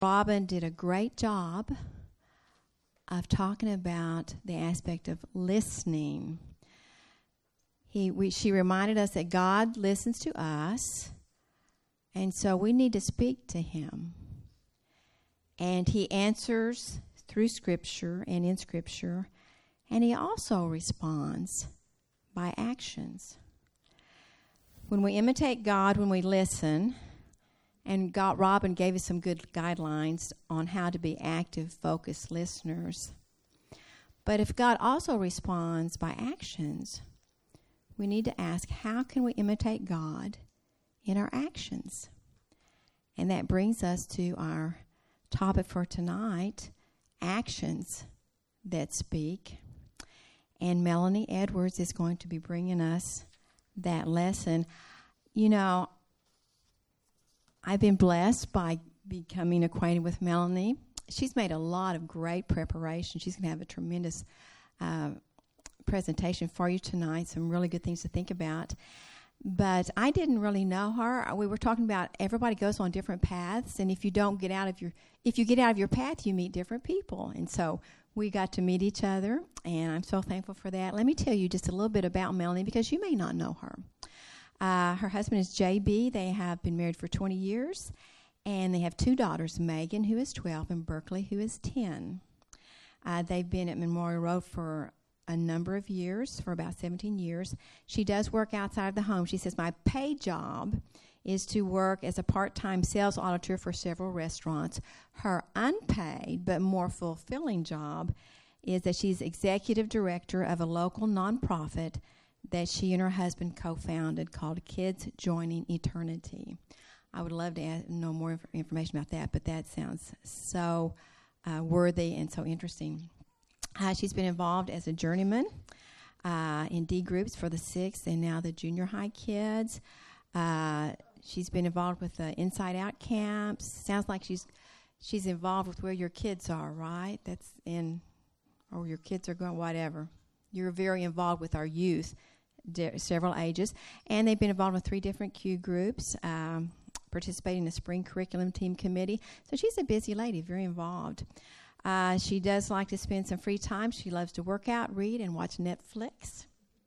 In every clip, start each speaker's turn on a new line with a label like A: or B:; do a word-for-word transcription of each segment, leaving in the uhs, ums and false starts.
A: Robin did a great job of talking about the aspect of listening. He, we, she reminded us that God listens to us, and so we need to speak to Him. And He answers through Scripture and in Scripture, and He also responds by actions. When we imitate God, when we listen, and God, Robin gave us some good guidelines on how to be active, focused listeners. But if God also responds by actions, we need to ask, how can we imitate God in our actions? And that brings us to our topic for tonight, actions that speak. And Melanie Edwards is going to be bringing us that lesson. You know, I've been blessed by becoming acquainted with Melanie. She's made a lot of great preparation. She's going to have a tremendous uh, presentation for you tonight, some really good things to think about. But I didn't really know her. We were talking about everybody goes on different paths, and if you don't get out of your, if you get out of your path, you meet different people. And so we got to meet each other, and I'm so thankful for that. Let me tell you just a little bit about Melanie, because you may not know her. Uh, her husband is J B. They have been married for twenty years, and they have two daughters, Megan, who is twelve, and Berkeley, who is ten. Uh, they've been at Memorial Road for a number of years, for about seventeen years. She does work outside of the home. She says, my paid job is to work as a part-time sales auditor for several restaurants. Her unpaid but more fulfilling job is that she's executive director of a local nonprofit that she and her husband co-founded called Kids Joining Eternity. I would love to add, know more inf- information about that, but that sounds so uh, worthy and so interesting. Uh, she's been involved as a journeyman uh, in D groups for the sixth and now the junior high kids. Uh, she's been involved with the Inside Out camps. Sounds like she's she's involved with where your kids are, right? That's in, or your kids are going, whatever. You're very involved with our youth, de- several ages. And they've been involved with three different Q groups, um, participating in the spring curriculum team committee. So she's a busy lady, very involved. Uh, she does like to spend some free time. She loves to work out, read, and watch Netflix.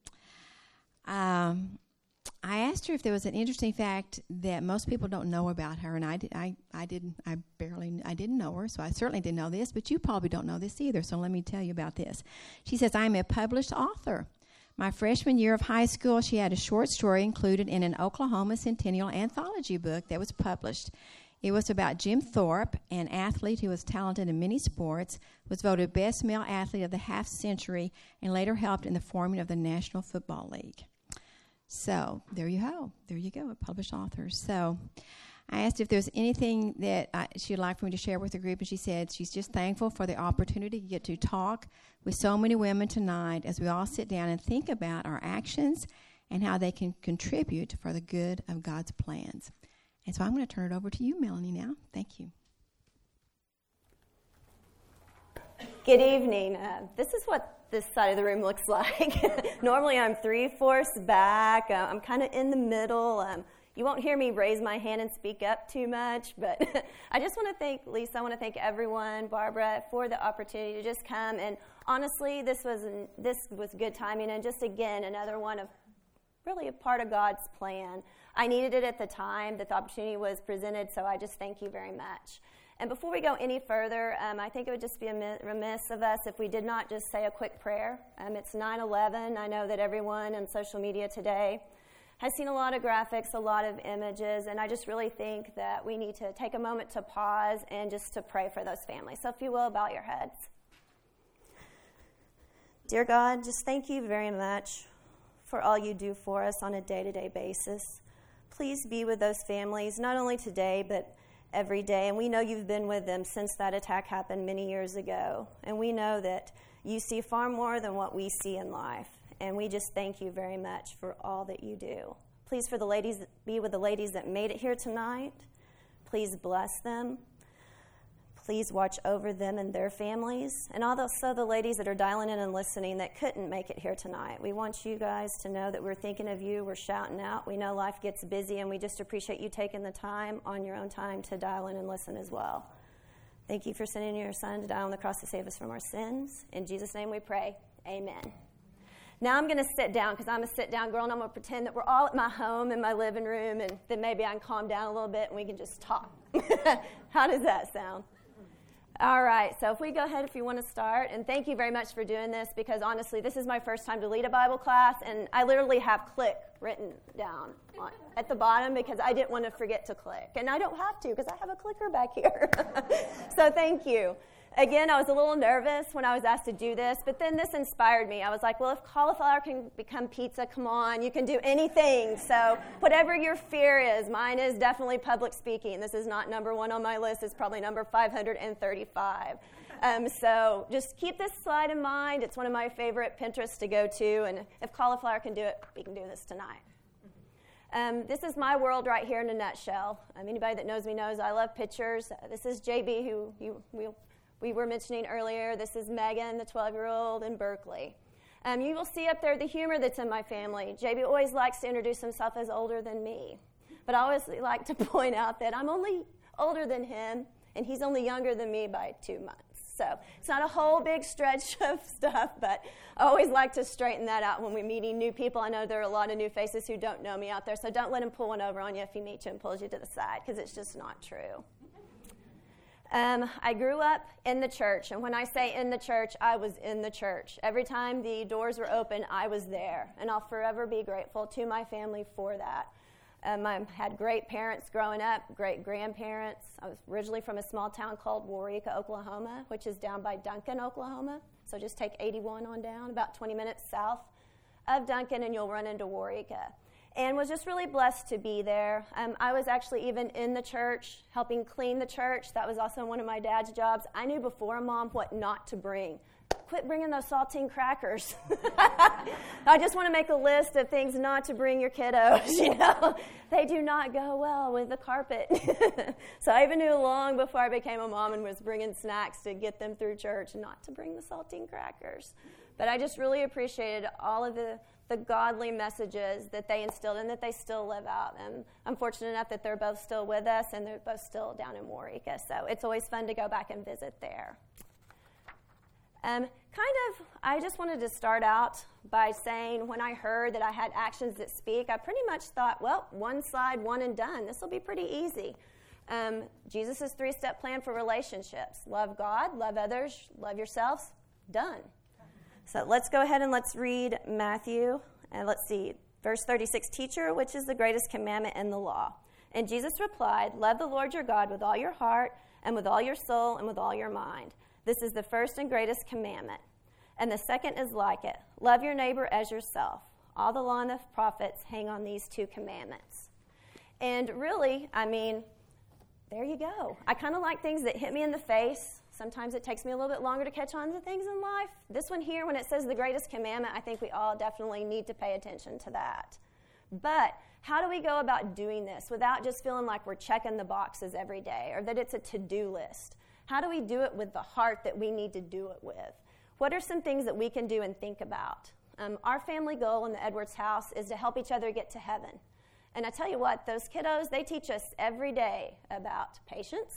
A: Um, I asked her if there was an interesting fact that most people don't know about her, and I, di- I, I didn't. I barely. I didn't know her, so I certainly didn't know this. But you probably don't know this either. So let me tell you about this. She says, "I'm a published author. My freshman year of high school, she had a short story included in an Oklahoma Centennial anthology book that was published. It was about Jim Thorpe, an athlete who was talented in many sports, was voted best male athlete of the half century, and later helped in the forming of the National Football League." So there you go. There you go, a published author. So I asked if there's anything that I, she'd like for me to share with the group, and she said she's just thankful for the opportunity to get to talk with so many women tonight as we all sit down and think about our actions and how they can contribute for the good of God's plans. And so I'm going to turn it over to you, Melanie, now. Thank you.
B: Good evening. Uh, this is what this side of the room looks like. Normally I'm three-fourths back. Uh, I'm kind of in the middle. Um, you won't hear me raise my hand and speak up too much, but I just want to thank Lisa. I want to thank everyone, Barbara, for the opportunity to just come. And honestly, this was this was good timing, and just, again, another one of really a part of God's plan. I needed it at the time that the opportunity was presented, so I just thank you very much. And before we go any further, um, I think it would just be remiss of us if we did not just say a quick prayer. Um, it's nine eleven. I know that everyone on social media today has seen a lot of graphics, a lot of images, and I just really think that we need to take a moment to pause and just to pray for those families. So if you will, bow your heads. Dear God, just thank you very much for all you do for us on a day-to-day basis. Please be with those families, not only today, but every day. And we know you've been with them since that attack happened many years ago. And we know that you see far more than what we see in life. And we just thank you very much for all that you do. Please, for the ladies, be with the ladies that made it here tonight. Please bless them. Please watch over them and their families. And also the ladies that are dialing in and listening that couldn't make it here tonight. We want you guys to know that we're thinking of you. We're shouting out. We know life gets busy, and we just appreciate you taking the time on your own time to dial in and listen as well. Thank you for sending your Son to die on the cross to save us from our sins. In Jesus' name we pray. Amen. Now I'm going to sit down because I'm a sit-down girl, and I'm going to pretend that we're all at my home in my living room, and then maybe I can calm down a little bit and we can just talk. How does that sound? All right, so if we go ahead, if you want to start, and thank you very much for doing this, because honestly, this is my first time to lead a Bible class, and I literally have click written down on, at the bottom because I didn't want to forget to click, and I don't have to because I have a clicker back here. So thank you. Again, I was a little nervous when I was asked to do this, but then this inspired me. I was like, well, if cauliflower can become pizza, come on, you can do anything. So whatever your fear is, mine is definitely public speaking. This is not number one on my list. It's probably number five hundred thirty-five. Um, so just keep this slide in mind. It's one of my favorite Pinterests to go to, and if cauliflower can do it, we can do this tonight. Um, this is my world right here in a nutshell. Um, anybody that knows me knows I love pictures. Uh, this is J B, who you will we were mentioning earlier. This is Megan, the twelve-year-old in Berkeley. Um, you will see up there the humor that's in my family. J B always likes to introduce himself as older than me. But I always like to point out that I'm only older than him, and he's only younger than me by two months. So it's not a whole big stretch of stuff, but I always like to straighten that out when we're meeting new people. I know there are a lot of new faces who don't know me out there, so don't let him pull one over on you if he meets you and pulls you to the side, because it's just not true. Um, I grew up in the church, and when I say in the church, I was in the church. Every time the doors were open, I was there, and I'll forever be grateful to my family for that. Um, I had great parents growing up, great grandparents. I was originally from a small town called Waurika, Oklahoma, which is down by Duncan, Oklahoma. So just take eighty-one on down, about twenty minutes south of Duncan, and you'll run into Waurika. And was just really blessed to be there. Um, I was actually even in the church, helping clean the church. That was also one of my dad's jobs. I knew before Mom what not to bring. Quit bringing those saltine crackers. I just want to make a list of things not to bring your kiddos, you know. They do not go well with the carpet. So I even knew long before I became a mom and was bringing snacks to get them through church not to bring the saltine crackers. But I just really appreciated all of the the godly messages that they instilled and that they still live out. And I'm fortunate enough that they're both still with us, and they're both still down in Waurika. So it's always fun to go back and visit there. Um, kind of, I just wanted to start out by saying when I heard that I had actions that speak, I pretty much thought, well, one slide, one and done. This will be pretty easy. Um, Jesus' three-step plan for relationships. Love God, love others, love yourselves. Done. So let's go ahead and let's read Matthew, and let's see, verse thirty-six, Teacher, which is the greatest commandment in the law? And Jesus replied, Love the Lord your God with all your heart and with all your soul and with all your mind. This is the first and greatest commandment. And the second is like it. Love your neighbor as yourself. All the law and the prophets hang on these two commandments. And really, I mean, there you go. I kind of like things that hit me in the face. Sometimes it takes me a little bit longer to catch on to things in life. This one here, when it says the greatest commandment, I think we all definitely need to pay attention to that. But how do we go about doing this without just feeling like we're checking the boxes every day or that it's a to-do list? How do we do it with the heart that we need to do it with? What are some things that we can do and think about? Um, our family goal in the Edwards house is to help each other get to heaven. And I tell you what, those kiddos, they teach us every day about patience,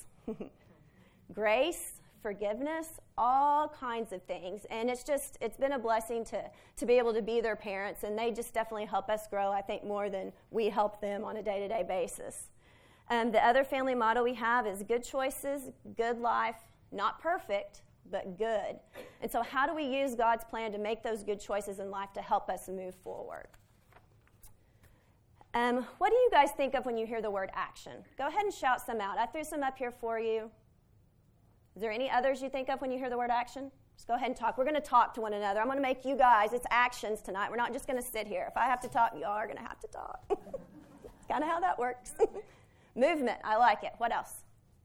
B: grace, forgiveness, all kinds of things. And it's just, it's been a blessing to, to be able to be their parents, and they just definitely help us grow, I think, more than we help them on a day-to-day basis. Um, the other family motto we have is good choices, good life, not perfect, but good. And so how do we use God's plan to make those good choices in life to help us move forward? Um, what do you guys think of when you hear the word action? Go ahead and shout some out. I threw some up here for you. Is there any others you think of when you hear the word action? Just go ahead and talk. We're going to talk to one another. I'm going to make you guys, it's actions tonight. We're not just going to sit here. If I have to talk, y'all are going to have to talk. It's kind of how that works. Movement, I like it. What else?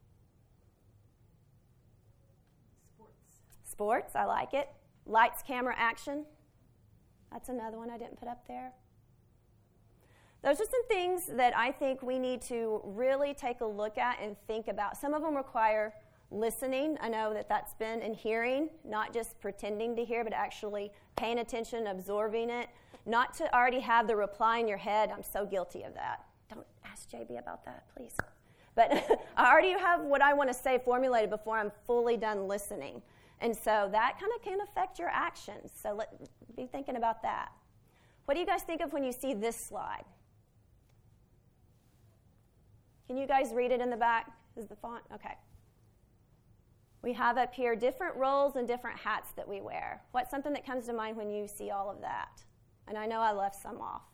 B: Sports. Sports, I like it. Lights, camera, action. That's another one I didn't put up there. Those are some things that I think we need to really take a look at and think about. Some of them require listening. I know that that's been in hearing, not just pretending to hear, but actually paying attention, absorbing it, not to already have the reply in your head. I'm so guilty of that. Don't ask J B about that, please. But I already have what I want to say formulated before I'm fully done listening. And so that kind of can affect your actions. So let be thinking about that. What do you guys think of when you see this slide? Can you guys read it in the back? Is the font? Okay. We have up here different roles and different hats that we wear. What's something that comes to mind when you see all of that? And I know I left some off.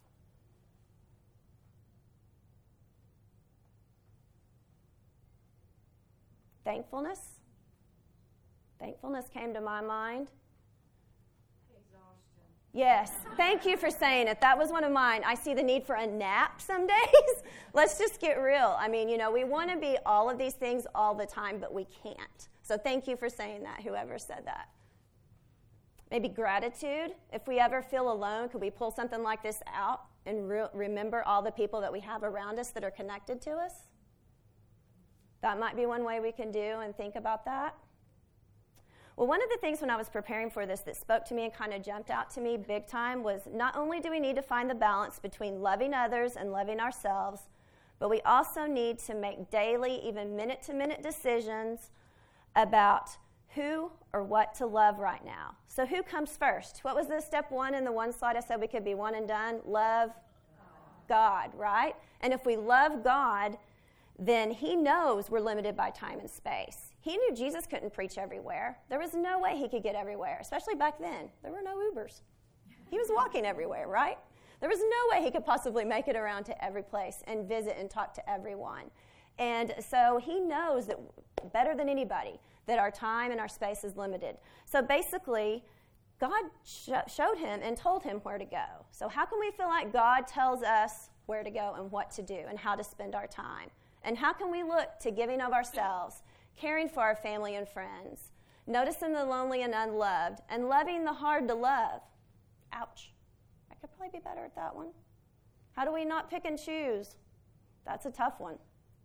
B: Thankfulness. Thankfulness came to my mind.
C: Exhaustion.
B: Yes. Thank you for saying it. That was one of mine. I see the need for a nap some days. Let's just get real. I mean, you know, we want to be all of these things all the time, but we can't. So thank you for saying that, whoever said that. Maybe gratitude. If we ever feel alone, could we pull something like this out and re- remember all the people that we have around us that are connected to us? That might be one way we can do and think about that. Well, one of the things when I was preparing for this that spoke to me and kind of jumped out to me big time was not only do we need to find the balance between loving others and loving ourselves, but we also need to make daily, even minute-to-minute decisions about who or what to love right now. So who comes first? What was the step one in the one slide I said we could be one and done? Love God, right? And if we love God, then he knows we're limited by time and space. He knew Jesus couldn't preach everywhere. There was no way he could get everywhere, especially back then. There were no Ubers. He was walking everywhere, right? There was no way he could possibly make it around to every place and visit and talk to everyone. And so he knows that better than anybody that our time and our space is limited. So basically, God sh- showed him and told him where to go. So how can we feel like God tells us where to go and what to do and how to spend our time? And how can we look to giving of ourselves, caring for our family and friends, noticing the lonely and unloved, and loving the hard to love? Ouch. I could probably be better at that one. How do we not pick and choose? That's a tough one.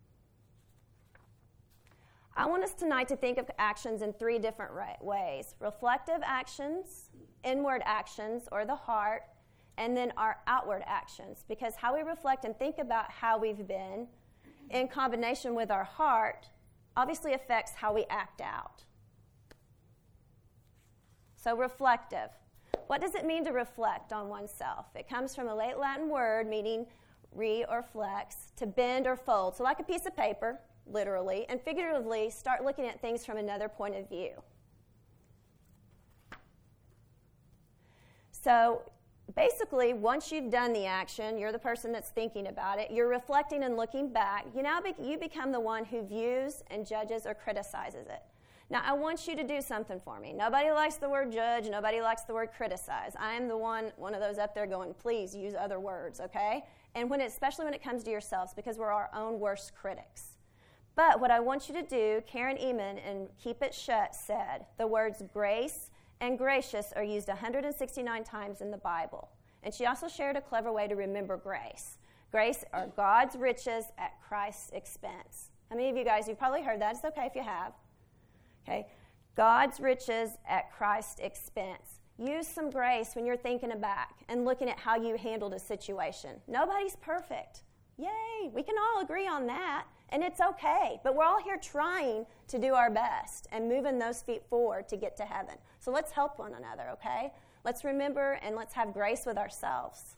B: I want us tonight to think of actions in three different ways. Reflective actions, inward actions, or the heart, and then our outward actions. Because how we reflect and think about how we've been in combination with our heart obviously affects how we act out. So reflective. What does it mean to reflect on oneself? It comes from a late Latin word meaning re or flex, to bend or fold. So like a piece of paper, literally, and figuratively start looking at things from another point of view. So basically, once you've done the action, you're the person that's thinking about it, you're reflecting and looking back, you now be- you become the one who views and judges or criticizes it. Now, I want you to do something for me. Nobody likes the word judge. Nobody likes the word criticize. I am the one, one of those up there going, please use other words, okay? And when it, especially when it comes to yourselves, because we're our own worst critics. But what I want you to do, Karen Eman in Keep It Shut said, the words grace and gracious are used one hundred sixty-nine times in the Bible. And she also shared a clever way to remember grace. Grace are God's riches at Christ's expense. How many of you guys, you've probably heard that. It's okay if you have. Okay, God's riches at Christ's expense. Use some grace when you're thinking back and looking at how you handled a situation. Nobody's perfect. Yay, we can all agree on that, and it's okay. But we're all here trying to do our best and moving those feet forward to get to heaven. So let's help one another, okay? Let's remember and let's have grace with ourselves.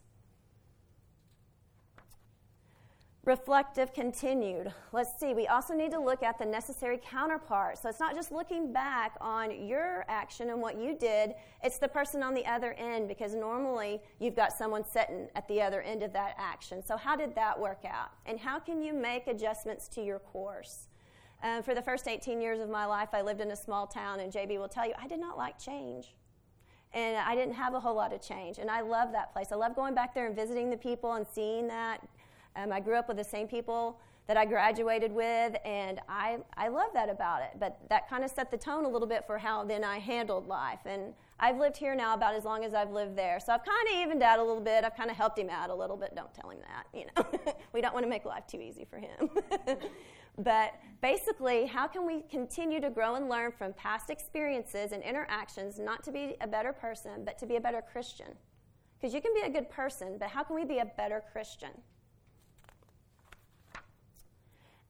B: Reflective continued. Let's see, we also need to look at the necessary counterpart. So it's not just looking back on your action and what you did, it's the person on the other end, because normally you've got someone sitting at the other end of that action. So how did that work out? And how can you make adjustments to your course? Um, for the first eighteen years of my life, I lived in a small town, and J B will tell you, I did not like change. And I didn't have a whole lot of change. And I love that place. I love going back there and visiting the people and seeing that. Um, I grew up with the same people that I graduated with, and I, I love that about it. But that kind of set the tone a little bit for how then I handled life. And I've lived here now about as long as I've lived there. So I've kind of evened out a little bit. I've kind of helped him out a little bit. Don't tell him that, you know. We don't want to make life too easy for him. But basically, how can we continue to grow and learn from past experiences and interactions, not to be a better person, but to be a better Christian? Because you can be a good person, but how can we be a better Christian?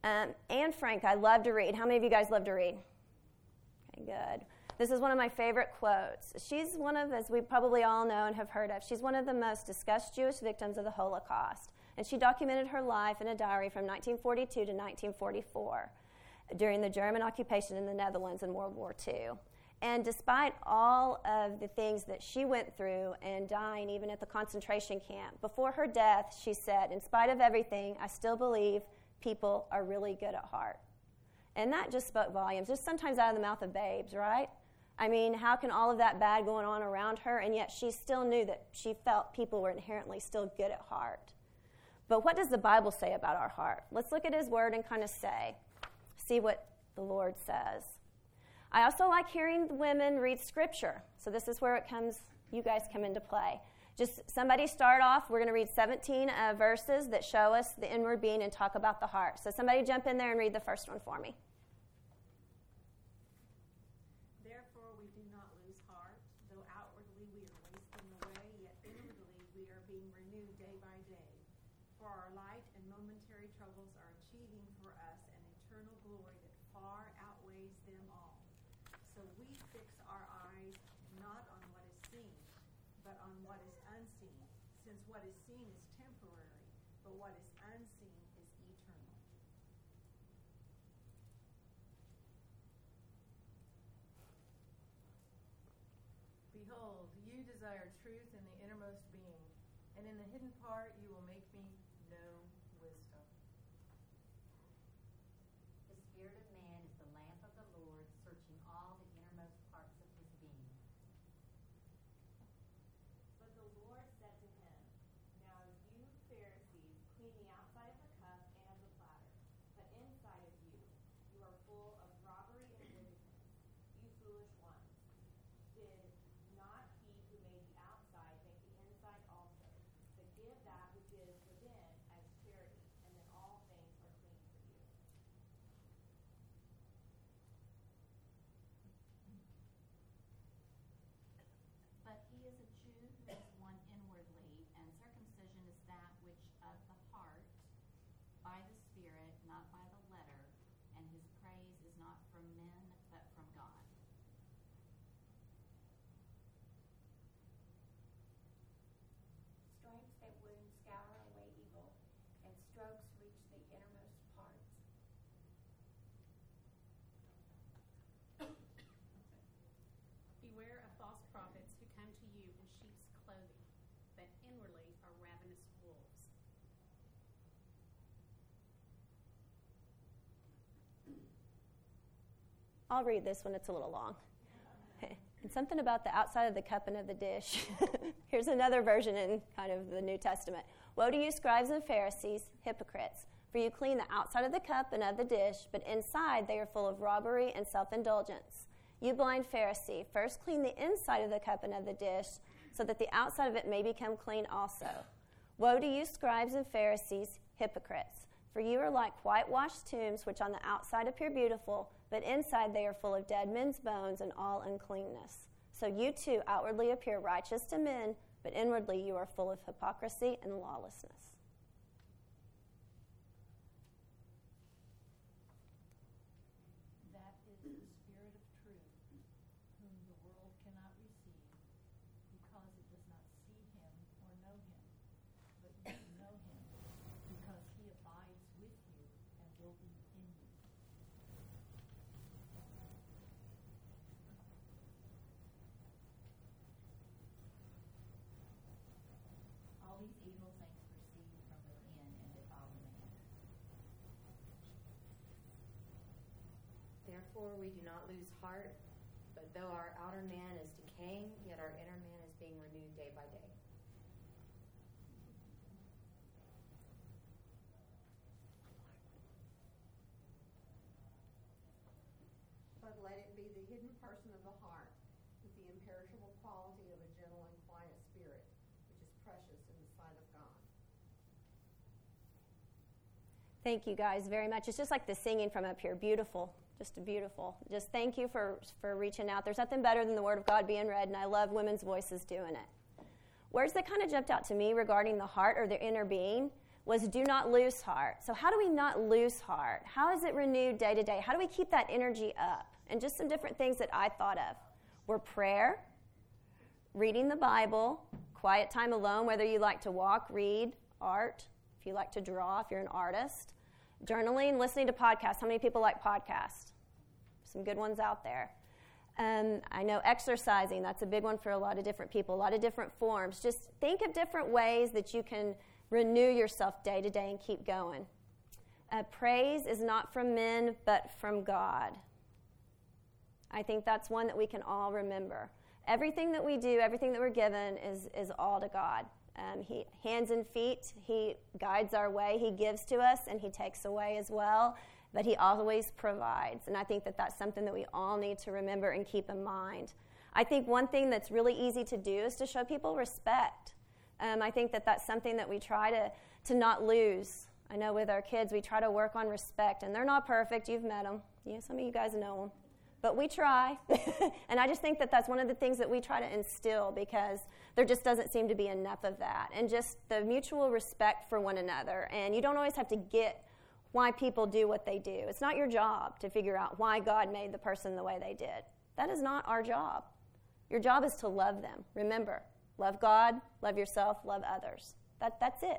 B: Um, Anne Frank, I love to read. How many of you guys love to read? Okay, good. This is one of my favorite quotes. She's one of, as we probably all know and have heard of, she's one of the most discussed Jewish victims of the Holocaust. And she documented her life in a diary from nineteen forty-two to nineteen forty-four during the German occupation in the Netherlands in World War Two. And despite all of the things that she went through and dying even at the concentration camp, before her death, she said, in spite of everything, I still believe people are really good at heart. And that just spoke volumes, just sometimes out of the mouth of babes, right? I mean, how can all of that bad going on around her, and yet she still knew that she felt people were inherently still good at heart. But what does the Bible say about our heart? Let's look at his word and kind of say, see what the Lord says. I also like hearing women read scripture. So this is where it comes, you guys come into play. Just somebody start off. We're going to read seventeen uh, verses that show us the inward being and talk about the heart. So somebody jump in there and read the first one for me.
C: Therefore we do not lose heart, though outwardly we are wasting away, yet inwardly we are being renewed day by day. For our light and momentary troubles are achieving for us an eternal glory that far outweighs them all. So we fix our eyes not on what is seen, but on what is unseen, since what is seen is temporary, but what is unseen is eternal. Behold, you desire truth in the innermost being, and in the hidden part you will make me know wisdom.
D: The spirit of man is the lamp of the Lord, searching all the innermost parts of his being.
E: But the Lord said to him, Now you Pharisees clean the outside of the cup and of the platter, but inside of you, you are full of robbery and wickedness. You foolish ones, did not he who made the outside make the inside also? But give that which is within as charity, and then all things are clean for you.
D: But he is a Jew who is one inwardly, and circumcision is that which of the heart, by the Spirit, not by the letter, and his praise is not from men, but from God.
F: Stripes that wound scour away evil, and strokes reach the innermost parts.
G: Beware of false prophets who come to you in sheep's clothing, but inwardly are ravenous wolves.
B: I'll read this one. It's a little long. And something about the outside of the cup and of the dish. Here's another version in kind of the New Testament. Woe to you, scribes and Pharisees, hypocrites, for you clean the outside of the cup and of the dish, but inside they are full of robbery and self-indulgence. You blind Pharisee, first clean the inside of the cup and of the dish, so that the outside of it may become clean also. Woe to you, scribes and Pharisees, hypocrites, for you are like whitewashed tombs, which on the outside appear beautiful, but inside they are full of dead men's bones and all uncleanness. So you too outwardly appear righteous to men, but inwardly you are full of hypocrisy and lawlessness.
C: That is the Spirit of truth, whom the world cannot receive, because it does not see him or know him. But you know him, because he abides with you and will be in you.
D: All these evil things proceed from within and defile the man.
H: Therefore we do not lose heart, but though our outer man is decaying, yet our inner man is being renewed day by day.
I: But let it be the hidden person of the heart, with the imperishable quality of a gentle and quiet spirit, which is precious in the sight of God.
B: Thank you guys very much. It's just like the singing from up here. Beautiful. Just beautiful. Just thank you for, for reaching out. There's nothing better than the Word of God being read, and I love women's voices doing it. Words that kind of jumped out to me regarding the heart or the inner being was do not lose heart. So how do we not lose heart? How is it renewed day to day? How do we keep that energy up? And just some different things that I thought of were prayer, reading the Bible, quiet time alone, whether you like to walk, read, art, if you like to draw, if you're an artist, journaling, listening to podcasts. How many people like podcasts? Some good ones out there. Um, I know exercising, that's a big one for a lot of different people, a lot of different forms. Just think of different ways that you can renew yourself day to day and keep going. Uh, praise is not from men, but from God. I think that's one that we can all remember. Everything that we do, everything that we're given is, is all to God. Um, he, hands and feet, He guides our way, He gives to us, and He takes away as well. But He always provides. And I think that that's something that we all need to remember and keep in mind. I think one thing that's really easy to do is to show people respect. Um, I think that that's something that we try to, to not lose. I know with our kids, we try to work on respect. And they're not perfect. You've met them. You, some of you guys know them. But we try. And I just think that that's one of the things that we try to instill, because there just doesn't seem to be enough of that. And just the mutual respect for one another. And you don't always have to get why people do what they do. It's not your job to figure out why God made the person the way they did. That is not our job. Your job is to love them. Remember, love God, love yourself, love others. That, that's it.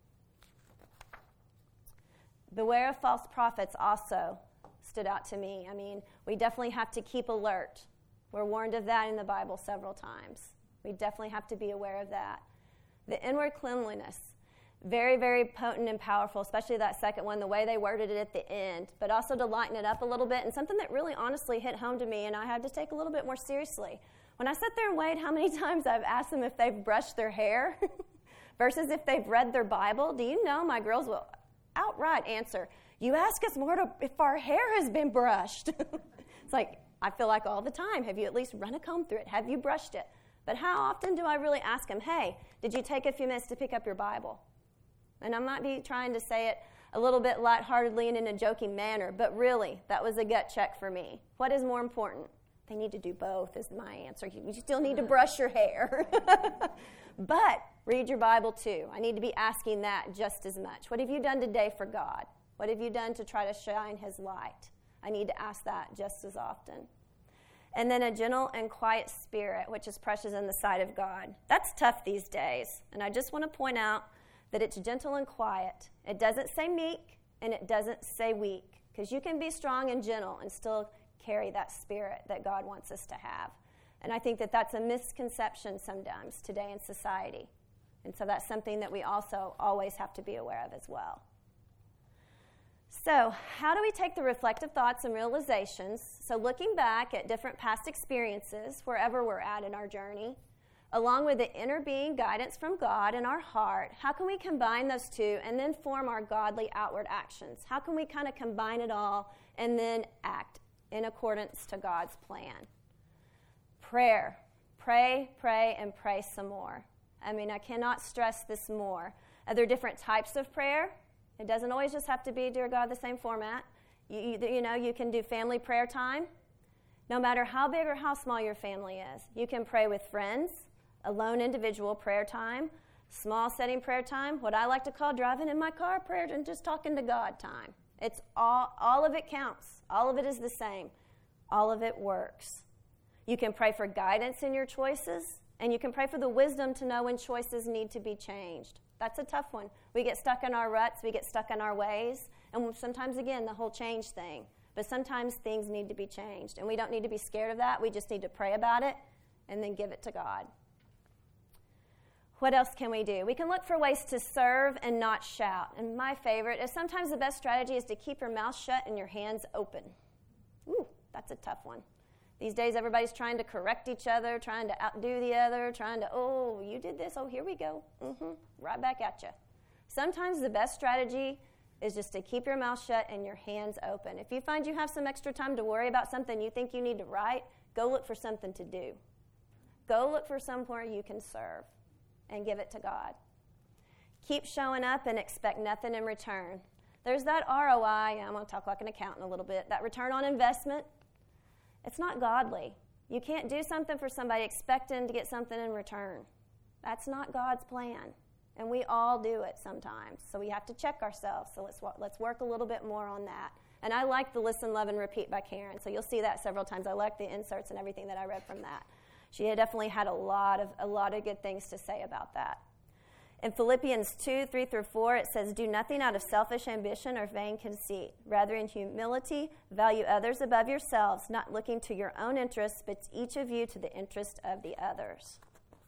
B: Beware of false prophets also stood out to me. I mean, we definitely have to keep alert. We're warned of that in the Bible several times. We definitely have to be aware of that. The inward cleanliness. Very, very potent and powerful, especially that second one, the way they worded it at the end, but also to lighten it up a little bit, and something that really honestly hit home to me, and I had to take a little bit more seriously. When I sat there and weighed how many times I've asked them if they've brushed their hair versus if they've read their Bible, do you know my girls will outright answer, you ask us more to, if our hair has been brushed. It's like, I feel like all the time, have you at least run a comb through it? Have you brushed it? But how often do I really ask them, hey, did you take a few minutes to pick up your Bible? And I might be trying to say it a little bit lightheartedly and in a joking manner, but really, that was a gut check for me. What is more important? They need to do both, is my answer. You still need to brush your hair. But read your Bible too. I need to be asking that just as much. What have you done today for God? What have you done to try to shine His light? I need to ask that just as often. And then a gentle and quiet spirit, which is precious in the sight of God. That's tough these days. And I just want to point out that it's gentle and quiet. It doesn't say meek, and it doesn't say weak, because you can be strong and gentle and still carry that spirit that God wants us to have. And I think that that's a misconception sometimes today in society. And so that's something that we also always have to be aware of as well. So how do we take the reflective thoughts and realizations, so looking back at different past experiences, wherever we're at in our journey, along with the inner being guidance from God in our heart, how can we combine those two and then form our godly outward actions? How can we kind of combine it all and then act in accordance to God's plan? Prayer. Pray, pray, and pray some more. I mean, I cannot stress this more. Are there different types of prayer? It doesn't always just have to be, dear God, the same format. You, you, you know, you can do family prayer time. No matter how big or how small your family is. You can pray with friends, alone individual prayer time, small setting prayer time, what I like to call driving in my car prayer and just talking to God time. It's all, all of it counts. All of it is the same. All of it works. You can pray for guidance in your choices, and you can pray for the wisdom to know when choices need to be changed. That's a tough one. We get stuck in our ruts, we get stuck in our ways, and sometimes, again, the whole change thing. But sometimes things need to be changed, and we don't need to be scared of that. We just need to pray about it and then give it to God. What else can we do? We can look for ways to serve and not shout. And my favorite is sometimes the best strategy is to keep your mouth shut and your hands open. Ooh, that's a tough one. These days, everybody's trying to correct each other, trying to outdo the other, trying to, oh, you did this, oh, here we go. Mm-hmm. Right back at you. Sometimes the best strategy is just to keep your mouth shut and your hands open. If you find you have some extra time to worry about something you think you need to write, go look for something to do. Go look for somewhere you can serve and give it to God. Keep showing up and expect nothing in return. There's that R O I, I'm going to talk like an accountant a little bit, that return on investment. It's not godly. You can't do something for somebody expecting to get something in return. That's not God's plan. And we all do it sometimes. So we have to check ourselves. So let's, let's work a little bit more on that. And I like the Listen, Love, and Repeat by Karen. So you'll see that several times. I like the inserts and everything that I read from that. She had definitely had a lot of a lot of good things to say about that. In Philippians two, three through four, it says, do nothing out of selfish ambition or vain conceit. Rather, in humility, value others above yourselves, not looking to your own interests, but each of you to the interest of the others.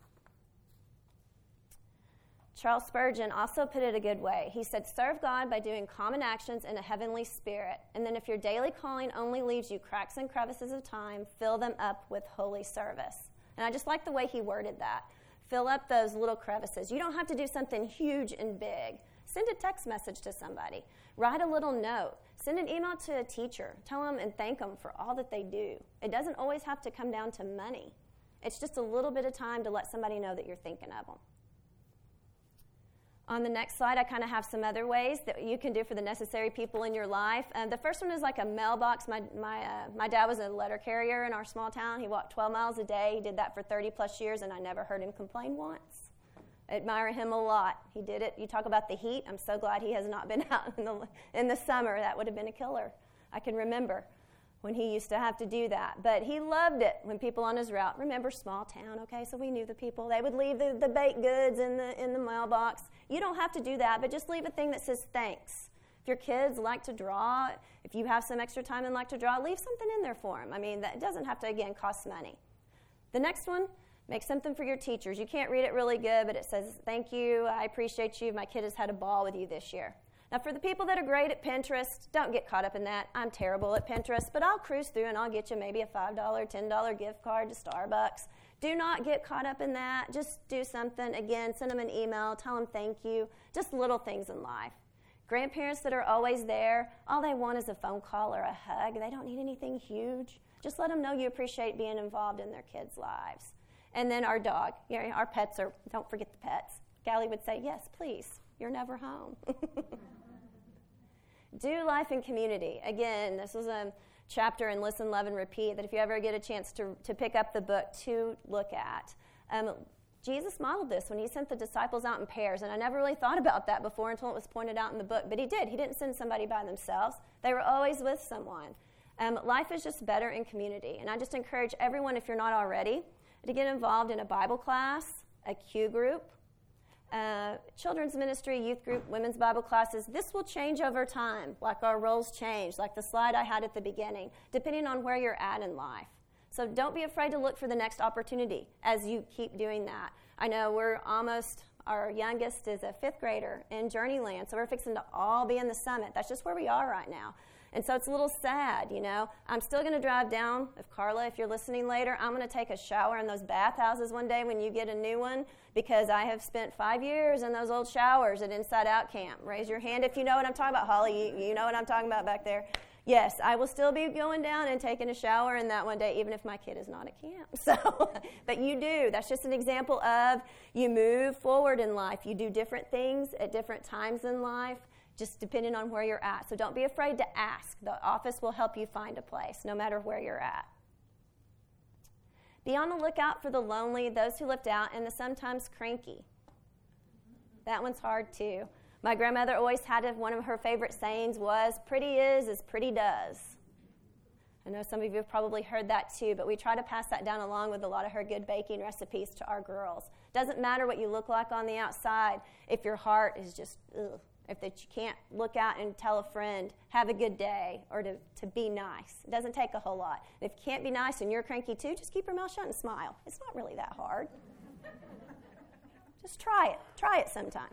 B: Charles Spurgeon also put it a good way. He said, serve God by doing common actions in a heavenly spirit. And then if your daily calling only leaves you cracks and crevices of time, fill them up with holy service. And I just like the way he worded that. Fill up those little crevices. You don't have to do something huge and big. Send a text message to somebody. Write a little note. Send an email to a teacher. Tell them and thank them for all that they do. It doesn't always have to come down to money. It's just a little bit of time to let somebody know that you're thinking of them. On the next slide, I kind of have some other ways that you can do for the necessary people in your life. Uh, the first one is like a mailbox. My my uh, my dad was a letter carrier in our small town. He walked twelve miles a day. He did that for thirty plus years, and I never heard him complain once. I admire him a lot. He did it. You talk about the heat. I'm so glad he has not been out in the in the summer. That would have been a killer. I can remember when he used to have to do that. But he loved it when people on his route, remember small town, okay, so we knew the people. They would leave the, the baked goods in the in the mailbox. You don't have to do that, but just leave a thing that says thanks. If your kids like to draw, if you have some extra time and like to draw, leave something in there for them. I mean, that doesn't have to, again, cost money. The next one, make something for your teachers. You can't read it really good, but it says, thank you, I appreciate you, my kid has had a ball with you this year. Now, for the people that are great at Pinterest, don't get caught up in that. I'm terrible at Pinterest, but I'll cruise through and I'll get you maybe a five dollars, ten dollars gift card to Starbucks. Do not get caught up in that. Just do something. Again, send them an email. Tell them thank you. Just little things in life. Grandparents that are always there, all they want is a phone call or a hug. They don't need anything huge. Just let them know you appreciate being involved in their kids' lives. And then our dog. You know, our pets are, don't forget the pets. Callie would say, yes, please. You're never home. Do life in community. Again, this is a chapter in Listen, Love, and Repeat that if you ever get a chance to, to pick up the book to look at. Um, Jesus modeled this when he sent the disciples out in pairs, and I never really thought about that before until it was pointed out in the book, but he did. He didn't send somebody by themselves. They were always with someone. Um, life is just better in community, and I just encourage everyone, if you're not already, to get involved in a Bible class, a Q group, Uh, children's ministry, youth group, women's Bible classes. This will change over time, like our roles change, like the slide I had at the beginning, depending on where you're at in life. So don't be afraid to look for the next opportunity as you keep doing that. I know we're almost, our youngest is a fifth grader in Journeyland, so we're fixing to all be in the summit. That's just where we are right now. And so it's a little sad, you know. I'm still going to drive down. If Carla, if you're listening later, I'm going to take a shower in those bathhouses one day when you get a new one, because I have spent five years in those old showers at Inside Out Camp. Raise your hand if you know what I'm talking about. Holly, you, you know what I'm talking about back there. Yes, I will still be going down and taking a shower in that one day, even if my kid is not at camp. So, but you do. That's just an example of you move forward in life. You do different things at different times in life, just depending on where you're at. So don't be afraid to ask. The office will help you find a place, no matter where you're at. Be on the lookout for the lonely, those who left out, and the sometimes cranky. That one's hard, too. My grandmother always had a, one of her favorite sayings was, pretty is as pretty does. I know some of you have probably heard that, too, but we try to pass that down along with a lot of her good baking recipes to our girls. Doesn't matter what you look like on the outside if your heart is just, ugh. If that you can't look out and tell a friend, have a good day, or to, to be nice. It doesn't take a whole lot. If you can't be nice and you're cranky too, just keep your mouth shut and smile. It's not really that hard. Just try it. Try it sometime.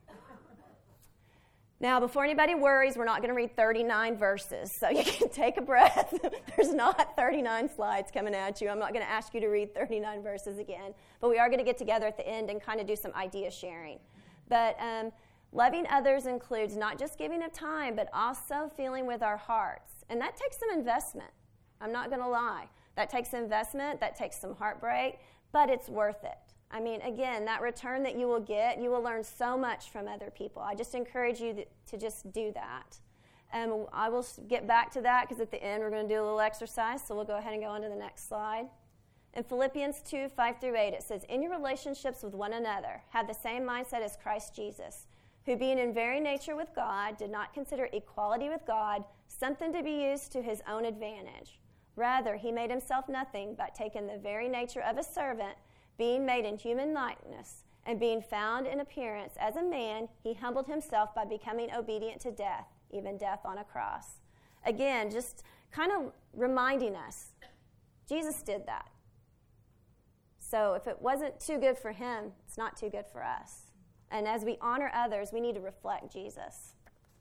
B: Now, before anybody worries, we're not going to read thirty-nine verses, so you can take a breath. There's not thirty-nine slides coming at you. I'm not going to ask you to read thirty-nine verses again, but we are going to get together at the end and kind of do some idea sharing. But um, loving others includes not just giving of time, but also feeling with our hearts. And that takes some investment. I'm not going to lie. That takes investment. That takes some heartbreak, but it's worth it. I mean, again, that return that you will get, you will learn so much from other people. I just encourage you to just do that. Um, I will get back to that because at the end we're going to do a little exercise, so we'll go ahead and go on to the next slide. In Philippians two, five through eight, it says, in your relationships with one another, have the same mindset as Christ Jesus, who being in very nature with God, did not consider equality with God something to be used to his own advantage. Rather, he made himself nothing by taking the very nature of a servant, being made in human likeness, and being found in appearance as a man, he humbled himself by becoming obedient to death, even death on a cross. Again, just kind of reminding us, Jesus did that. So if it wasn't too good for him, it's not too good for us. And as we honor others, we need to reflect Jesus.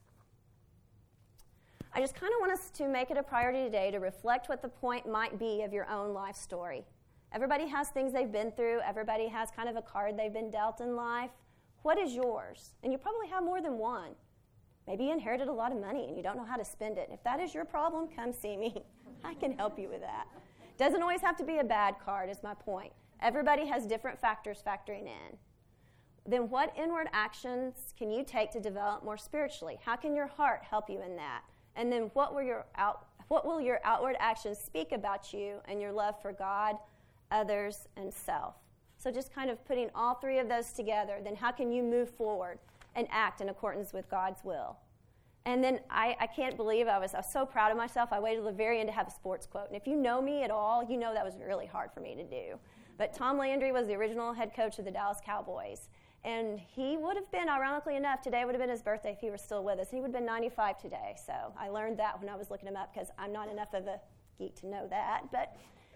B: I just kind of want us to make it a priority today to reflect what the point might be of your own life story. Everybody has things they've been through. Everybody has kind of a card they've been dealt in life. What is yours? And you probably have more than one. Maybe you inherited a lot of money and you don't know how to spend it. If that is your problem, come see me. I can help you with that. Doesn't always have to be a bad card, is my point. Everybody has different factors factoring in. Then what inward actions can you take to develop more spiritually? How can your heart help you in that? And then what will your out, what will your outward actions speak about you and your love for God, others, and self? So just kind of putting all three of those together, then how can you move forward and act in accordance with God's will? And then I, I can't believe I was, I was so proud of myself. I waited till the very end to have a sports quote. And if you know me at all, you know that was really hard for me to do. But Tom Landry was the original head coach of the Dallas Cowboys. And he would have been, ironically enough, today would have been his birthday if he were still with us. He would have been ninety-five today. So I learned that when I was looking him up because I'm not enough of a geek to know that. But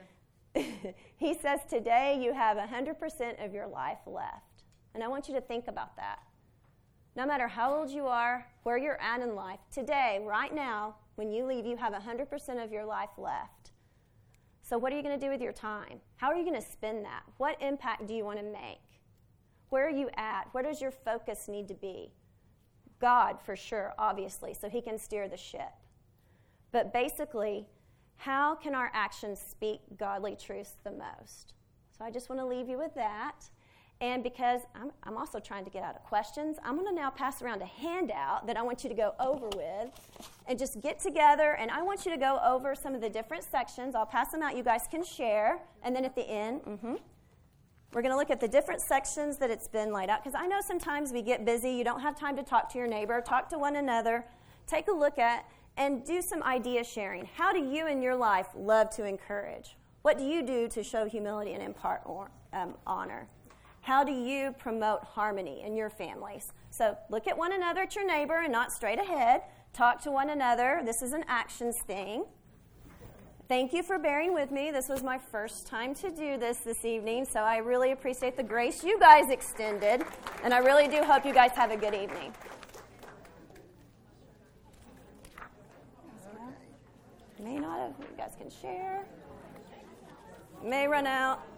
B: he says today you have one hundred percent of your life left. And I want you to think about that. No matter how old you are, where you're at in life, today, right now, when you leave, you have one hundred percent of your life left. So what are you going to do with your time? How are you going to spend that? What impact do you want to make? Where are you at? Where does your focus need to be? God, for sure, obviously, so he can steer the ship. But basically, how can our actions speak godly truths the most? So I just want to leave you with that. And because I'm, I'm also trying to get out of questions, I'm going to now pass around a handout that I want you to go over with and just get together. And I want you to go over some of the different sections. I'll pass them out. You guys can share. And then at the end, mm-hmm, we're going to look at the different sections that it's been laid out. Because I know sometimes we get busy. You don't have time to talk to your neighbor. Talk to one another. Take a look at and do some idea sharing. How do you in your life love to encourage? What do you do to show humility and impart or, um, honor? How do you promote harmony in your families? So look at one another at your neighbor and not straight ahead. Talk to one another. This is an actions thing. Thank you for bearing with me. This was my first time to do this this evening, so I really appreciate the grace you guys extended, and I really do hope you guys have a good evening. May not have. You guys can share. May run out.